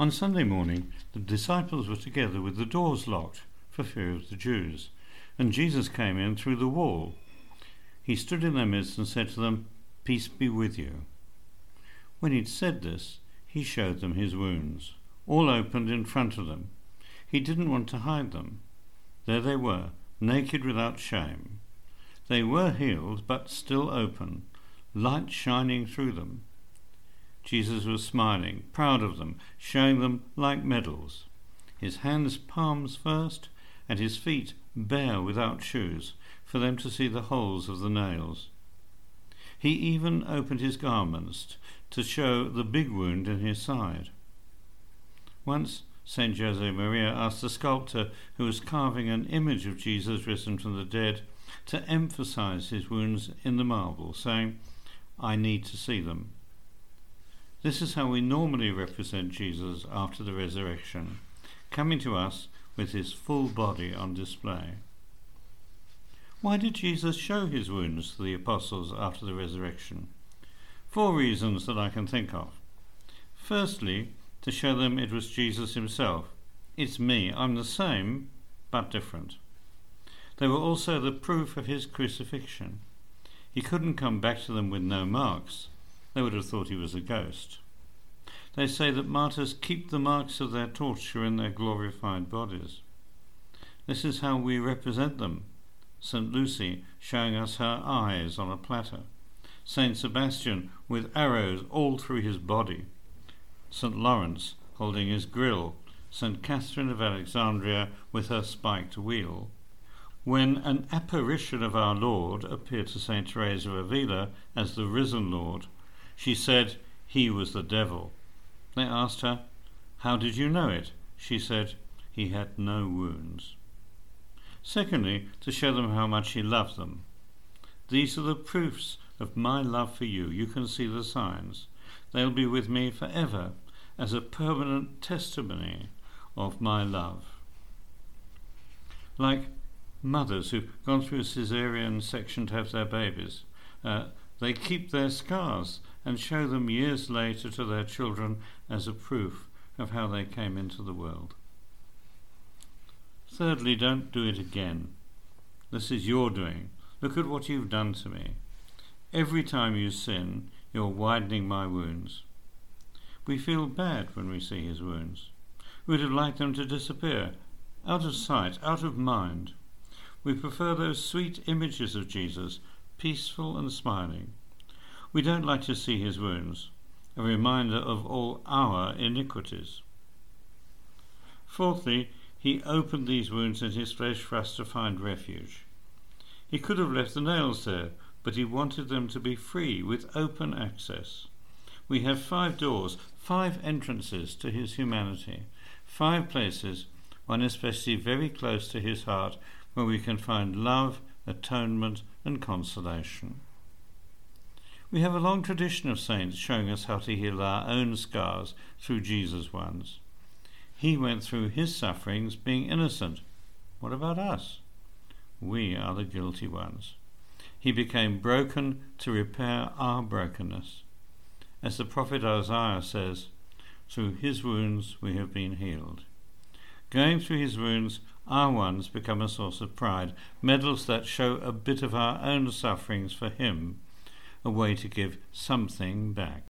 On Sunday morning, the disciples were together with the doors locked for fear of the Jews, and Jesus came in through the wall. He stood in their midst and said to them, "Peace be with you." When he'd said this, he showed them his wounds, all opened in front of them. He didn't want to hide them. There they were, naked without shame. They were healed, but still open, light shining through them. Jesus was smiling, proud of them, showing them like medals. His hands palms first, and his feet bare without shoes, for them to see the holes of the nails. He even opened his garments to show the big wound in his side. Once Saint Josemaria asked the sculptor who was carving an image of Jesus risen from the dead to emphasize his wounds in the marble, saying, "I need to see them." This is how we normally represent Jesus after the resurrection, coming to us with his full body on display. Why did Jesus show his wounds to the apostles after the resurrection? 4 reasons that I can think of. Firstly, to show them it was Jesus himself. It's me, I'm the same, but different. They were also the proof of his crucifixion. He couldn't come back to them with no marks. They would have thought he was a ghost. They say that martyrs keep the marks of their torture in their glorified bodies. This is how we represent them. St. Lucy showing us her eyes on a platter. St. Sebastian with arrows all through his body. St. Lawrence holding his grill. St. Catherine of Alexandria with her spiked wheel. When an apparition of our Lord appeared to St. Teresa of Avila as the risen Lord, she said he was the devil. They asked her, "How did you know it?" She said, "He had no wounds." Secondly, to show them how much he loved them. "These are the proofs of my love for you. You can see the signs. They'll be with me forever as a permanent testimony of my love." Like mothers who've gone through a caesarean section to have their babies, they keep their scars and show them years later to their children as a proof of how they came into the world. Thirdly, don't do it again. This is your doing. Look at what you've done to me. Every time you sin, you're widening my wounds. We feel bad when we see his wounds. We'd have liked them to disappear, out of sight, out of mind. We prefer those sweet images of Jesus, peaceful and smiling. We don't like to see his wounds, a reminder of all our iniquities. Fourthly, he opened these wounds in his flesh for us to find refuge. He could have left the nails there, but he wanted them to be free, with open access. We have 5 doors, 5 entrances to his humanity, 5 places, one especially very close to his heart, where we can find love, atonement, and consolation. We have a long tradition of saints showing us how to heal our own scars through Jesus' ones. He went through his sufferings being innocent. What about us? We are the guilty ones. He became broken to repair our brokenness. As the prophet Isaiah says, "Through his wounds we have been healed." Going through his wounds, our ones become a source of pride, medals that show a bit of our own sufferings for him, a way to give something back.